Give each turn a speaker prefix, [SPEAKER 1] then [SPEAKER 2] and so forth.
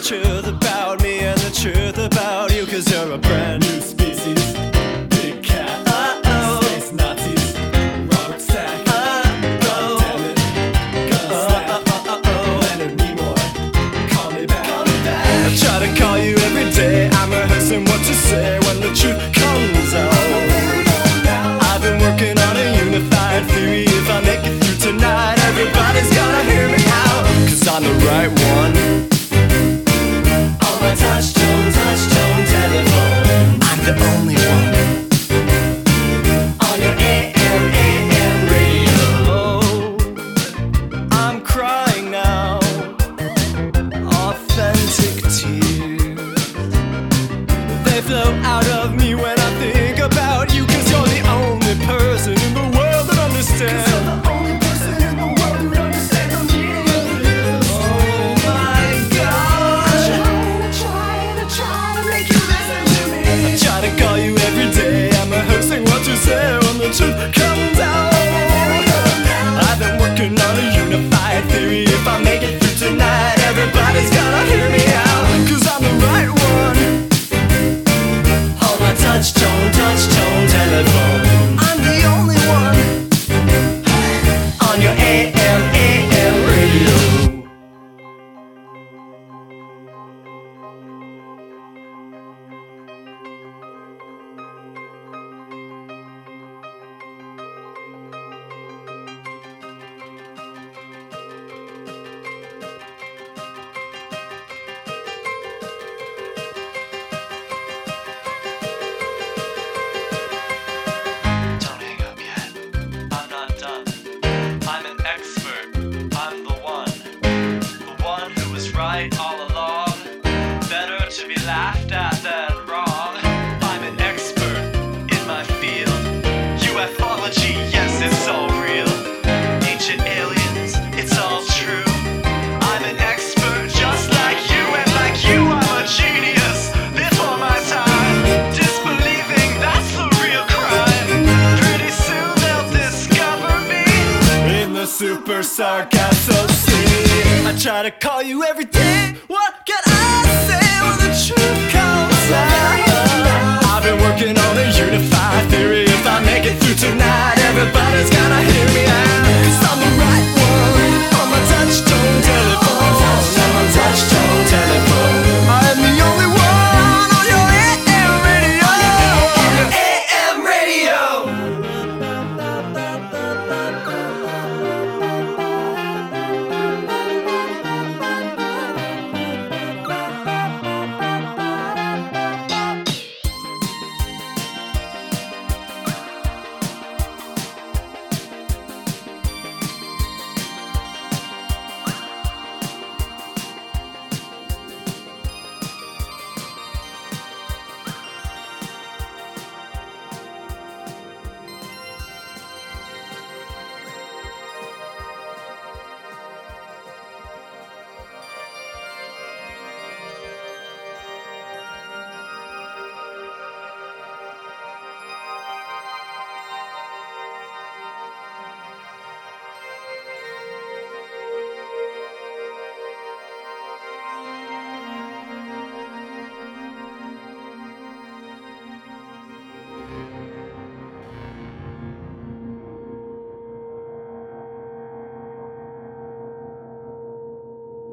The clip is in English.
[SPEAKER 1] truth about me and the truth about you, 'cause you're a brand new species. Big cat, space Nazis, Robert Stack, goddammit, Leonard Nimoy, call me back. I try to call you every day, I'm rehearsing what to say when the truth comes out. I've been working on a unified theory. If I make it through tonight, everybody's gonna hear me out, 'cause I'm the right one. On my touch tone telephone, I'm the only one. On your AM radio, I'm crying now. Authentic tears, they flow out of me when I think about you, 'cause you're the only person in the world that understands. When the truth comes out, I've been working on a unified theory. If I make it through tonight, everybody's gonna hear me out, 'cause I'm the right one. Hold my touch tone telephone, I'm the only one. On your AM radio.
[SPEAKER 2] All along, better to be laughed at than wrong. I'm an expert in my field. UFOlogy, yes, it's all real. Ancient aliens, it's all true. I'm an expert just like you, and like you, I'm a genius before my time. Disbelieving, that's the real crime. Pretty soon they'll discover me
[SPEAKER 1] in the Super Sargasso Sea. I try to call you every day. What can I say when the truth comes out? I've been working on a unified theory. If I make it through tonight, everybody's